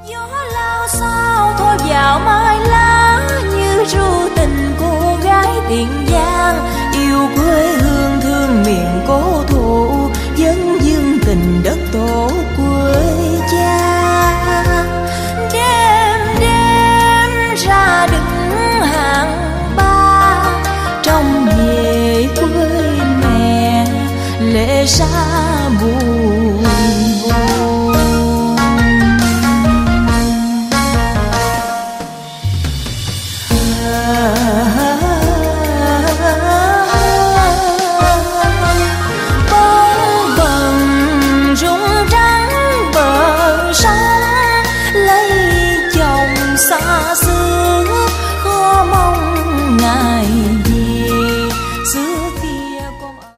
Gió lao sao thôi vào mai lá, như ru tình cô gái Tiền Giang. Yêu quê hương thương miền cố thủ, dân dương tình đất tổ quê cha. Đêm đêm ra đứng hàng ba, trong về quê mẹ lệ xa